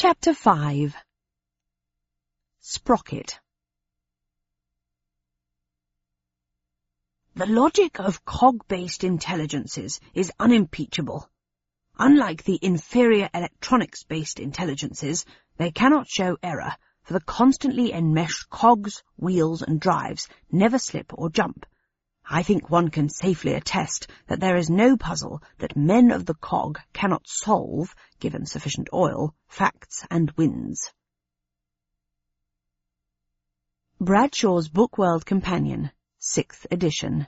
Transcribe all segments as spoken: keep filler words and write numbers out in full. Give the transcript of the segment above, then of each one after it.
Chapter five. Sprocket. The logic of cog-based intelligences is unimpeachable. Unlike the inferior electronics-based intelligences, they cannot show error, for the constantly enmeshed cogs, wheels, and drives never slip or jump. I think one can safely attest that there is no puzzle that men of the cog cannot solve, given sufficient oil, facts, and winds. Bradshaw's Bookworld Companion, sixth edition.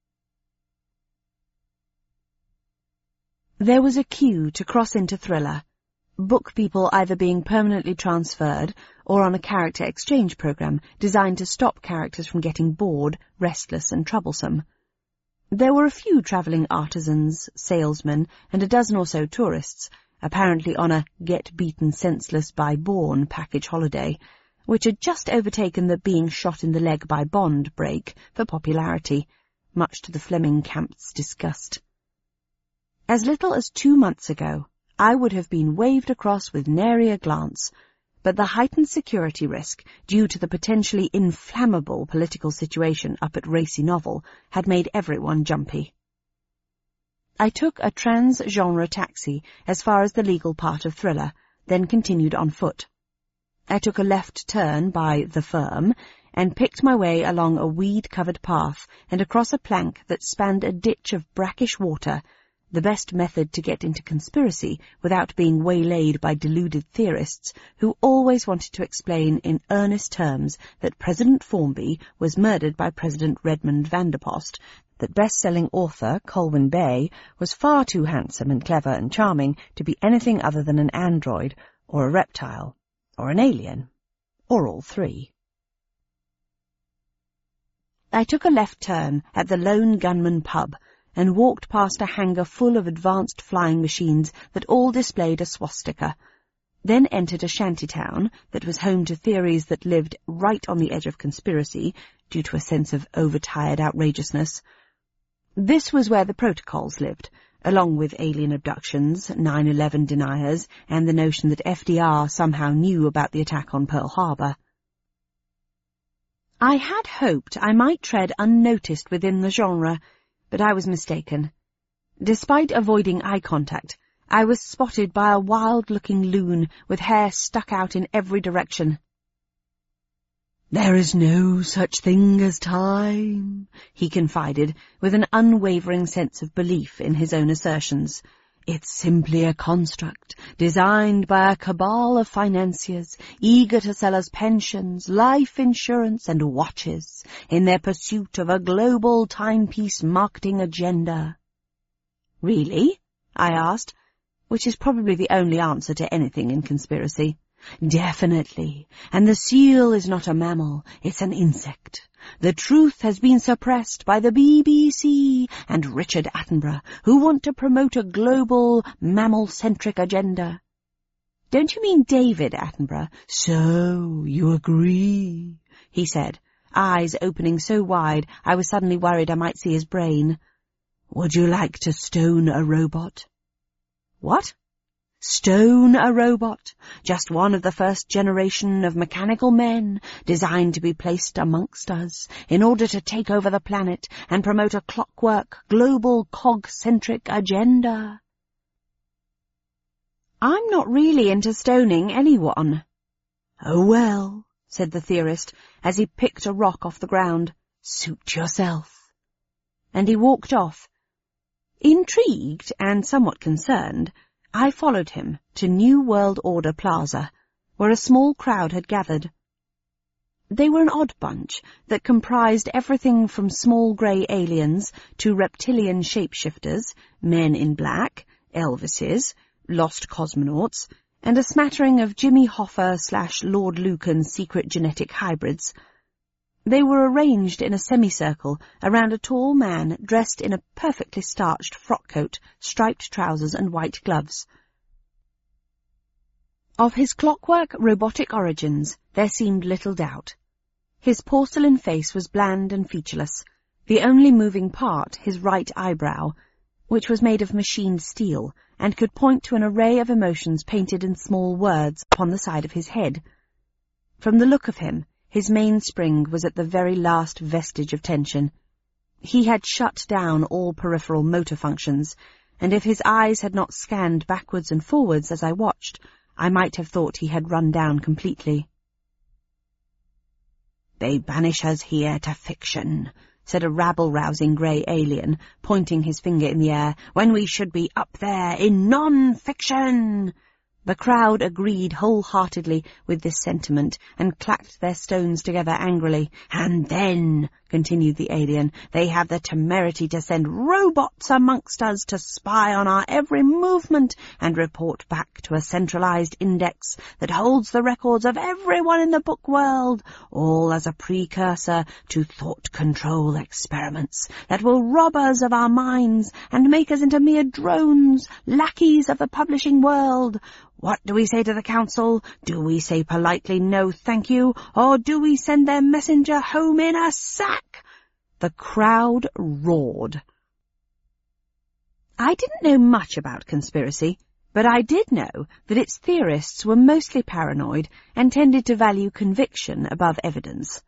There was a queue to cross into Thriller, book people either being permanently transferred or on a character exchange program designed to stop characters from getting bored, restless, and troublesome. There were a few travelling artisans, salesmen, and a dozen or so tourists, apparently on a get-beaten-senseless-by-born package holiday, which had just overtaken the being shot in the leg by Bond break for popularity, much to the Fleming camp's disgust. As little as two months ago, I would have been waved across with nary a glance, but the heightened security risk due to the potentially inflammable political situation up at Racy Novel had made everyone jumpy. I took a trans-genre taxi as far as the legal part of Thriller, then continued on foot. I took a left turn by The Firm and picked my way along a weed-covered path and across a plank that spanned a ditch of brackish water, the best method to get into conspiracy without being waylaid by deluded theorists who always wanted to explain in earnest terms that President Formby was murdered by President Redmond Vanderpost, that best-selling author Colwyn Bay was far too handsome and clever and charming to be anything other than an android, or a reptile, or an alien, or all three. I took a left turn at the Lone Gunman pub, and walked past a hangar full of advanced flying machines that all displayed a swastika, then entered a shantytown that was home to theories that lived right on the edge of conspiracy due to a sense of overtired outrageousness. This was where the protocols lived, along with alien abductions, nine eleven deniers, and the notion that F D R somehow knew about the attack on Pearl Harbor. I had hoped I might tread unnoticed within the genre, but I was mistaken. Despite avoiding eye contact, I was spotted by a wild-looking loon with hair stuck out in every direction. "There is no such thing as time," he confided, with an unwavering sense of belief in his own assertions. "It's simply a construct, designed by a cabal of financiers, eager to sell us pensions, life insurance, and watches, in their pursuit of a global timepiece marketing agenda." "Really?" I asked, which is probably the only answer to anything in conspiracy. "Definitely, and the seal is not a mammal, it's an insect. The truth has been suppressed by the B B C and Richard Attenborough, who want to promote a global, mammal-centric agenda." "Don't you mean David Attenborough?" "So, you agree," he said, eyes opening so wide I was suddenly worried I might see his brain. "Would you like to stone a robot?" "What?" "Stone a robot, just one of the first generation of mechanical men designed to be placed amongst us in order to take over the planet and promote a clockwork, global, cog-centric agenda." "I'm not really into stoning anyone." "Oh well," said the theorist as he picked a rock off the ground. "Suit yourself." And he walked off. Intrigued and somewhat concerned, I followed him to New World Order Plaza, where a small crowd had gathered. They were an odd bunch that comprised everything from small grey aliens to reptilian shapeshifters, men in black, Elvises, lost cosmonauts, and a smattering of Jimmy Hoffa slash Lord Lucan secret genetic hybrids. They were arranged in a semicircle around a tall man dressed in a perfectly starched frock coat, striped trousers, and white gloves. Of his clockwork, robotic origins there seemed little doubt. His porcelain face was bland and featureless, the only moving part his right eyebrow, which was made of machined steel and could point to an array of emotions painted in small words upon the side of his head. From the look of him, his mainspring was at the very last vestige of tension. He had shut down all peripheral motor functions, and if his eyes had not scanned backwards and forwards as I watched, I might have thought he had run down completely. "They banish us here to fiction," said a rabble-rousing grey alien, pointing his finger in the air, "when we should be up there in non-fiction." The crowd agreed wholeheartedly with this sentiment, and clacked their stones together angrily. "And then," continued the alien, "they have the temerity to send robots amongst us to spy on our every movement and report back to a centralized index that holds the records of everyone in the book world, all as a precursor to thought control experiments that will rob us of our minds and make us into mere drones, lackeys of the publishing world. What do we say to the council? Do we say politely no thank you, or do we send their messenger home in a sack?" The crowd roared. I didn't know much about conspiracy, but I did know that its theorists were mostly paranoid and tended to value conviction above evidence.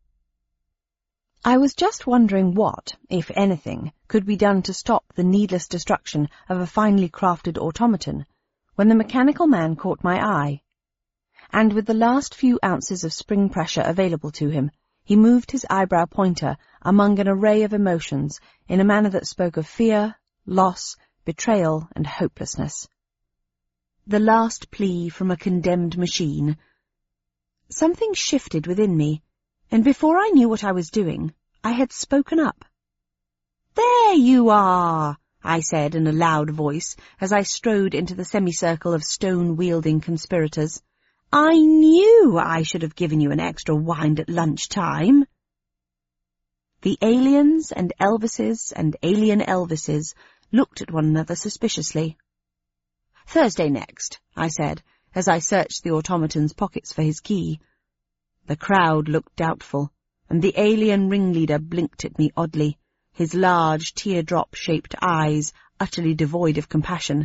I was just wondering what, if anything, could be done to stop the needless destruction of a finely crafted automaton, when the mechanical man caught my eye. And with the last few ounces of spring pressure available to him, he moved his eyebrow pointer among an array of emotions in a manner that spoke of fear, loss, betrayal, and hopelessness. The last plea from a condemned machine. Something shifted within me, and before I knew what I was doing, I had spoken up. "There you are!" I said in a loud voice as I strode into the semicircle of stone-wielding conspirators. "I knew I should have given you an extra wind at lunchtime." The aliens and Elvises and alien Elvises looked at one another suspiciously. "Thursday next," I said, as I searched the automaton's pockets for his key. The crowd looked doubtful, and the alien ringleader blinked at me oddly, his large teardrop-shaped eyes utterly devoid of compassion.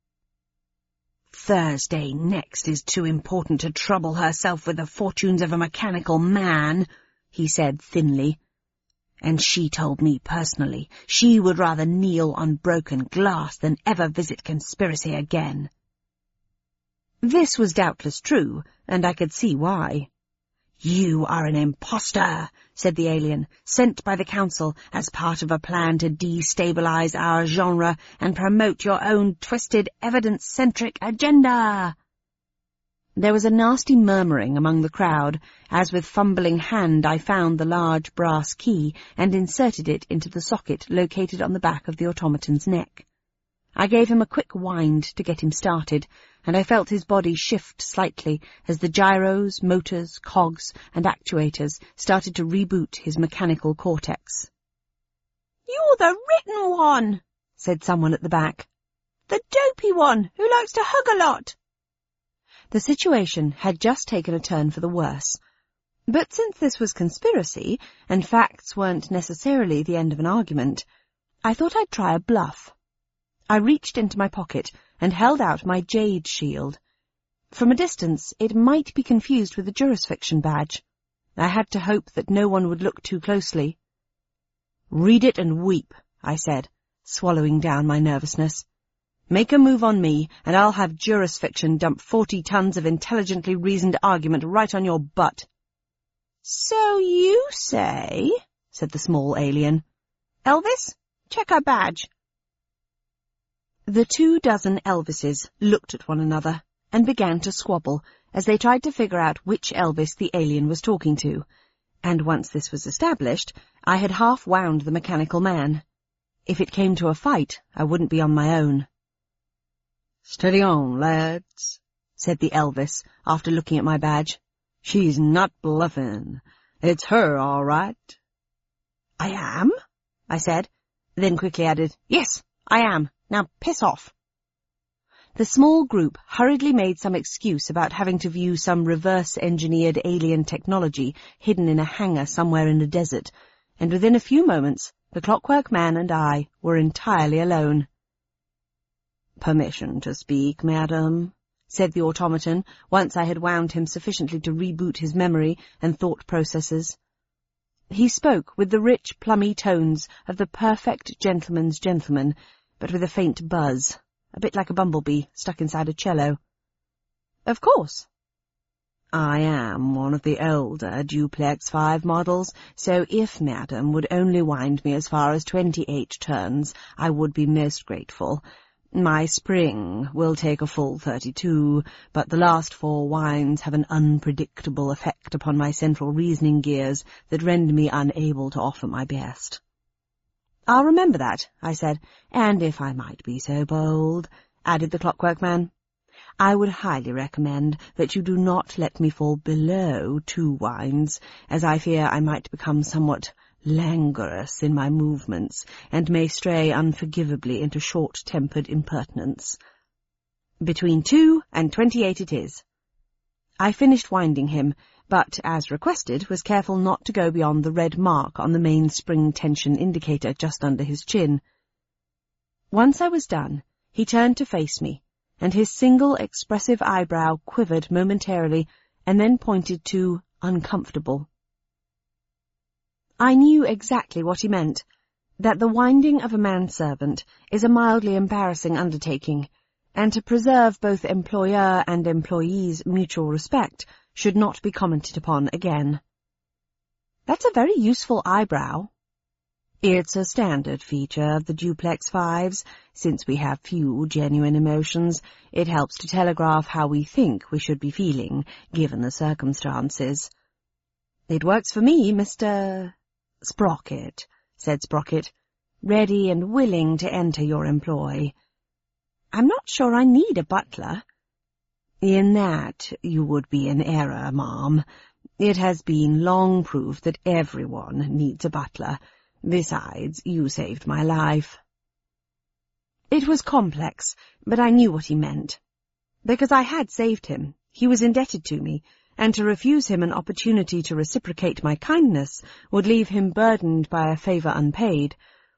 "Thursday next is too important to trouble herself with the fortunes of a mechanical man," he said thinly. "And she told me personally she would rather kneel on broken glass than ever visit conspiracy again." This was doubtless true, and I could see why. "You are an impostor," said the alien, "sent by the council as part of a plan to destabilize our genre and promote your own twisted, evidence-centric agenda." There was a nasty murmuring among the crowd, as with fumbling hand I found the large brass key and inserted it into the socket located on the back of the automaton's neck. I gave him a quick wind to get him started, and I felt his body shift slightly as the gyros, motors, cogs, and actuators started to reboot his mechanical cortex. "You're the written one," said someone at the back. "The dopey one who likes to hug a lot." The situation had just taken a turn for the worse. But since this was conspiracy, and facts weren't necessarily the end of an argument, I thought I'd try a bluff. I reached into my pocket and held out my jade shield. From a distance, it might be confused with a jurisfiction badge. I had to hope that no one would look too closely. "Read it and weep," I said, swallowing down my nervousness. "Make a move on me, and I'll have jurisfiction dump forty tons of intelligently reasoned argument right on your butt." "So you say," said the small alien. "Elvis, check her badge." The two dozen Elvises looked at one another and began to squabble as they tried to figure out which Elvis the alien was talking to, and once this was established, I had half wound the mechanical man. If it came to a fight, I wouldn't be on my own. "Steady on, lads," said the Elvis, after looking at my badge. "She's not bluffing. It's her, all right." "I am?" I said, then quickly added, "Yes, I am. Now piss off." The small group hurriedly made some excuse about having to view some reverse-engineered alien technology hidden in a hangar somewhere in the desert, and within a few moments the Clockwork Man and I were entirely alone. "Permission to speak, madam," said the automaton, once I had wound him sufficiently to reboot his memory and thought processes. He spoke with the rich, plummy tones of the perfect gentleman's gentleman, but with a faint buzz, a bit like a bumblebee stuck inside a cello. "Of course." "I am one of the older Duplex five models, so if madam would only wind me as far as twenty-eight turns, I would be most grateful. My spring will take a full thirty-two, but the last four winds have an unpredictable effect upon my central reasoning gears that render me unable to offer my best." "I'll remember that," I said, "and if I might be so bold," added the Clockwork Man, "I would highly recommend that you do not let me fall below two winds, as I fear I might become somewhat languorous in my movements, and may stray unforgivably into short-tempered impertinence." "Between two and twenty-eight it is." I finished winding him, but, as requested, was careful not to go beyond the red mark on the main spring tension indicator just under his chin. Once I was done, he turned to face me, and his single expressive eyebrow quivered momentarily, and then pointed to uncomfortable. I knew exactly what he meant, that the winding of a manservant is a mildly embarrassing undertaking, and to preserve both employer and employee's mutual respect should not be commented upon again. "That's a very useful eyebrow." "It's a standard feature of the Duplex Fives. Since we have few genuine emotions, it helps to telegraph how we think we should be feeling, given the circumstances." "It works for me, Mister Sprocket," said Sprocket, "ready and willing to enter your employ." "I'm not sure I need a butler." "In that you would be in error, ma'am. It has been long proved that everyone needs a butler. Besides, you saved my life." It was complex, but I knew what he meant. Because I had saved him, he was indebted to me, and to refuse him an opportunity to reciprocate my kindness would leave him burdened by a favour unpaid.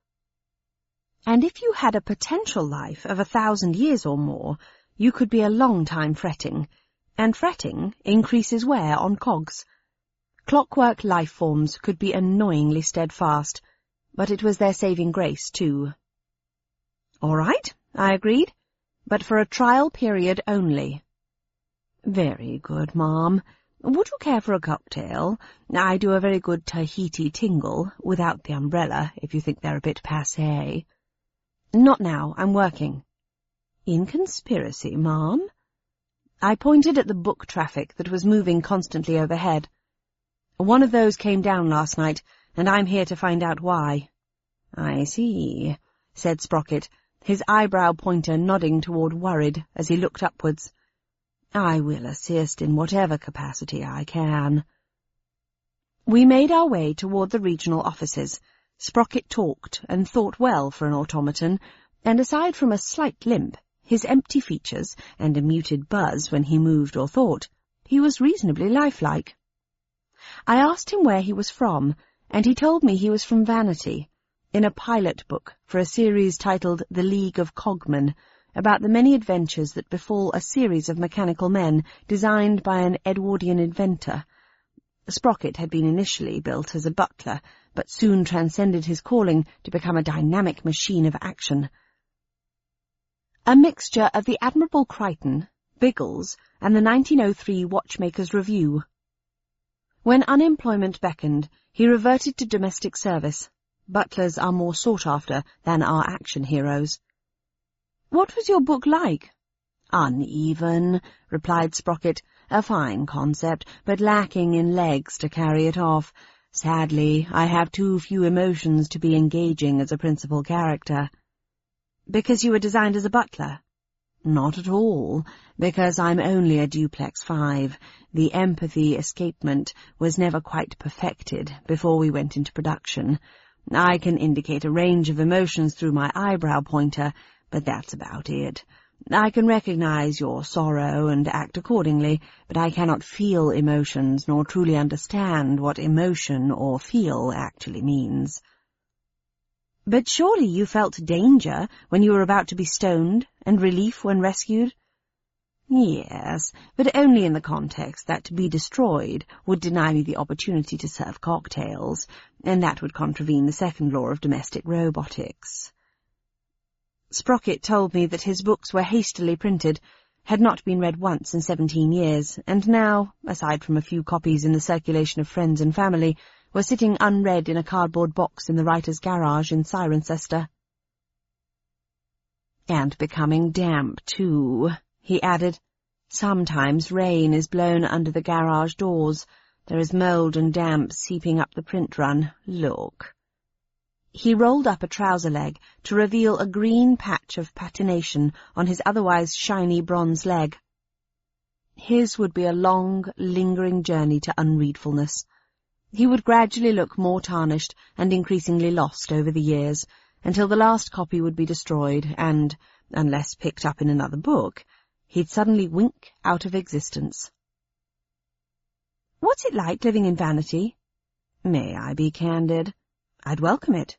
And if you had a potential life of a thousand years or more, you could be a long time fretting, and fretting increases wear on cogs. Clockwork life forms could be annoyingly steadfast, but it was their saving grace, too. "All right," I agreed, "but for a trial period only." "Very good, ma'am. Would you care for a cocktail? I do a very good Tahiti tingle, without the umbrella, if you think they're a bit passé." "Not now. I'm working." "In conspiracy, ma'am?" I pointed at the book traffic that was moving constantly overhead. "One of those came down last night, and I'm here to find out why." "I see," said Sprocket, his eyebrow pointer nodding toward worried as he looked upwards. "I will assist in whatever capacity I can." We made our way toward the regional offices. Sprocket talked and thought well for an automaton, and aside from a slight limp, his empty features, and a muted buzz when he moved or thought, he was reasonably lifelike. I asked him where he was from, and he told me he was from Vanity, in a pilot book for a series titled The League of Cogmen, about the many adventures that befall a series of mechanical men designed by an Edwardian inventor. Sprocket had been initially built as a butler, but soon transcended his calling to become a dynamic machine of action. A mixture of the Admirable Crichton, Biggles, and the nineteen oh three Watchmaker's Review. When unemployment beckoned, he reverted to domestic service. Butlers are more sought after than are action heroes. "What was your book like?" "Uneven," replied Sprocket. "A fine concept, but lacking in legs to carry it off. Sadly, I have too few emotions to be engaging as a principal character." "Because you were designed as a butler?" "Not at all, because I'm only a Duplex five. The empathy escapement was never quite perfected before we went into production. I can indicate a range of emotions through my eyebrow pointer, but that's about it. I can recognize your sorrow and act accordingly, but I cannot feel emotions nor truly understand what emotion or feel actually means." But surely you felt danger when you were about to be stoned, and relief when rescued? Yes, but only in the context that to be destroyed would deny me the opportunity to serve cocktails, and that would contravene the second law of domestic robotics. Sprocket told me that his books were hastily printed, had not been read once in seventeen years, and now, aside from a few copies in the circulation of friends and family, were sitting unread in a cardboard box in the writer's garage in Cirencester. And becoming damp, too, he added. Sometimes rain is blown under the garage doors. There is mould and damp seeping up the print run. Look. He rolled up a trouser leg to reveal a green patch of patination on his otherwise shiny bronze leg. His would be a long, lingering journey to unreadfulness. He would gradually look more tarnished and increasingly lost over the years, until the last copy would be destroyed and, unless picked up in another book, he'd suddenly wink out of existence. What's it like living in Vanity? May I be candid? I'd welcome it.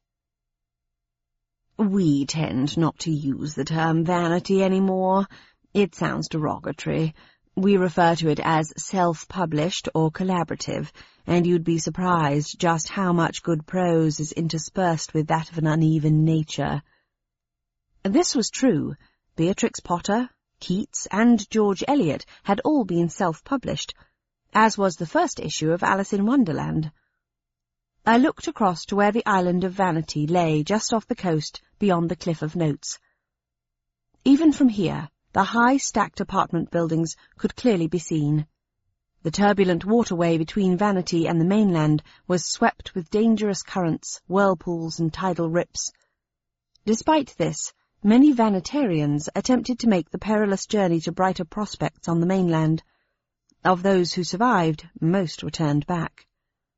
We tend not to use the term vanity anymore. It sounds derogatory. We refer to it as self-published or collaborative, and you'd be surprised just how much good prose is interspersed with that of an uneven nature. This was true. Beatrix Potter, Keats, and George Eliot had all been self-published, as was the first issue of Alice in Wonderland. I looked across to where the island of Vanity lay just off the coast beyond the cliff of notes. Even from here, the high stacked apartment buildings could clearly be seen. The turbulent waterway between Vanity and the mainland was swept with dangerous currents, whirlpools, and tidal rips. Despite this, many Vanitarians attempted to make the perilous journey to brighter prospects on the mainland. Of those who survived, most returned back.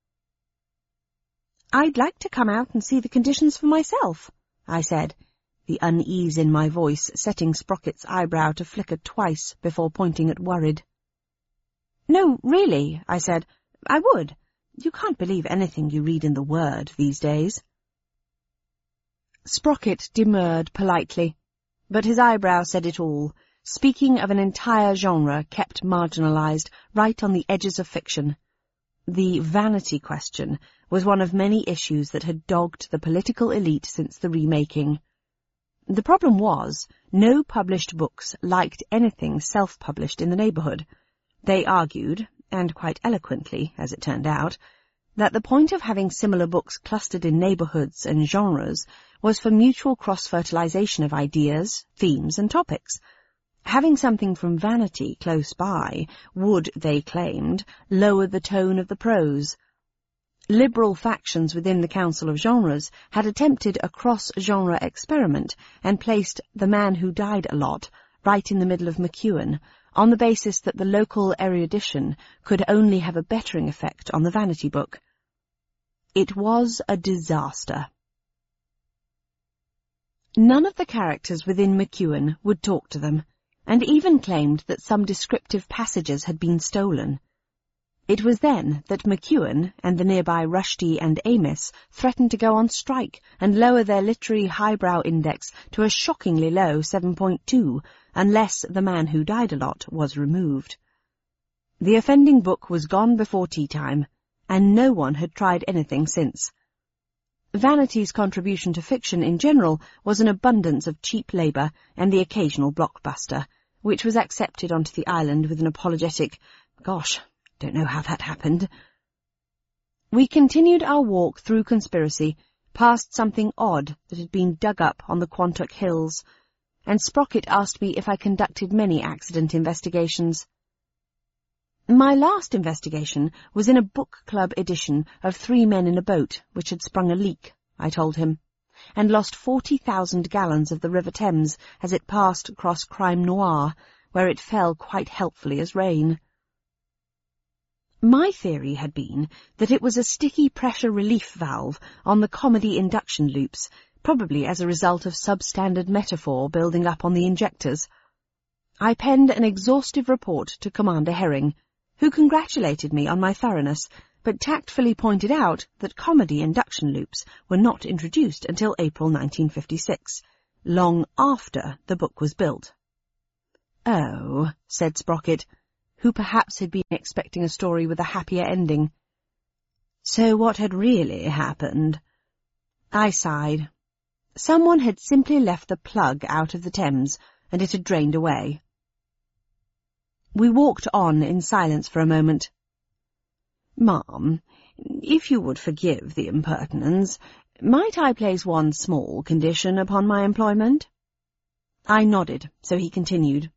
I'd like to come out and see the conditions for myself, I said, the unease in my voice setting Sprocket's eyebrow to flicker twice before pointing at worried. No, really, I said, I would. You can't believe anything you read in the Word these days. Sprocket demurred politely, but his eyebrow said it all, speaking of an entire genre kept marginalized right on the edges of fiction. The vanity question was one of many issues that had dogged the political elite since the remaking. The problem was, no published books liked anything self-published in the neighbourhood. They argued, and quite eloquently, as it turned out, that the point of having similar books clustered in neighbourhoods and genres was for mutual cross-fertilization of ideas, themes, and topics. Having something from Vanity close by would, they claimed, lower the tone of the prose. Liberal factions within the Council of Genres had attempted a cross-genre experiment and placed The Man Who Died a Lot right in the middle of McEwan, on the basis that the local erudition could only have a bettering effect on the Vanity book. It was a disaster. None of the characters within McEwan would talk to them, and even claimed that some descriptive passages had been stolen. It was then that McEwan and the nearby Rushdie and Amis threatened to go on strike and lower their literary highbrow index to a shockingly low seven point two, unless The Man Who Died a Lot was removed. The offending book was gone before tea time, and no one had tried anything since. Vanity's contribution to fiction in general was an abundance of cheap labour and the occasional blockbuster, which was accepted onto the island with an apologetic, "Gosh, don't know how that happened." We continued our walk through Conspiracy, past something odd that had been dug up on the Quantock Hills, and Sprocket asked me if I conducted many accident investigations. My last investigation was in a book club edition of Three Men in a Boat, which had sprung a leak, I told him, and lost forty thousand gallons of the River Thames as it passed across Crime Noir, where it fell quite helpfully as rain. My theory had been that it was a sticky pressure relief valve on the comedy induction loops, probably as a result of substandard metaphor building up on the injectors. I penned an exhaustive report to Commander Herring, who congratulated me on my thoroughness, but tactfully pointed out that comedy induction loops were not introduced until April nineteen fifty-six, long after the book was built. "Oh," said Sprocket, who perhaps had been expecting a story with a happier ending. "So what had really happened?" I sighed. Someone had simply left the plug out of the Thames, and it had drained away. We walked on in silence for a moment. "Ma'am, if you would forgive the impertinence, might I place one small condition upon my employment?" I nodded, so he continued.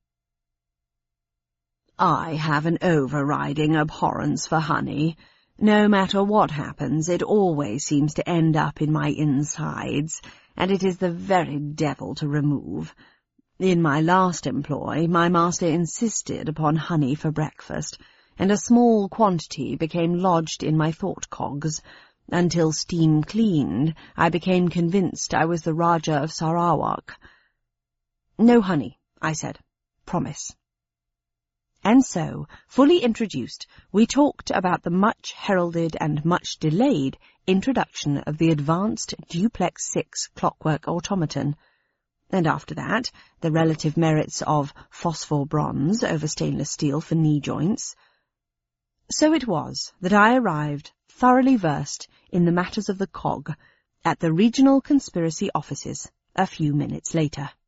"I have an overriding abhorrence for honey. No matter what happens, it always seems to end up in my insides, and it is the very devil to remove. In my last employ, my master insisted upon honey for breakfast, and a small quantity became lodged in my thought cogs. Until steam cleaned, I became convinced I was the Rajah of Sarawak." "No honey," I said. "Promise." And so, fully introduced, we talked about the much-heralded and much-delayed introduction of the advanced Duplex six clockwork automaton, and after that, the relative merits of phosphor bronze over stainless steel for knee joints. So it was that I arrived, thoroughly versed in the matters of the cog, at the Regional Conspiracy Offices a few minutes later.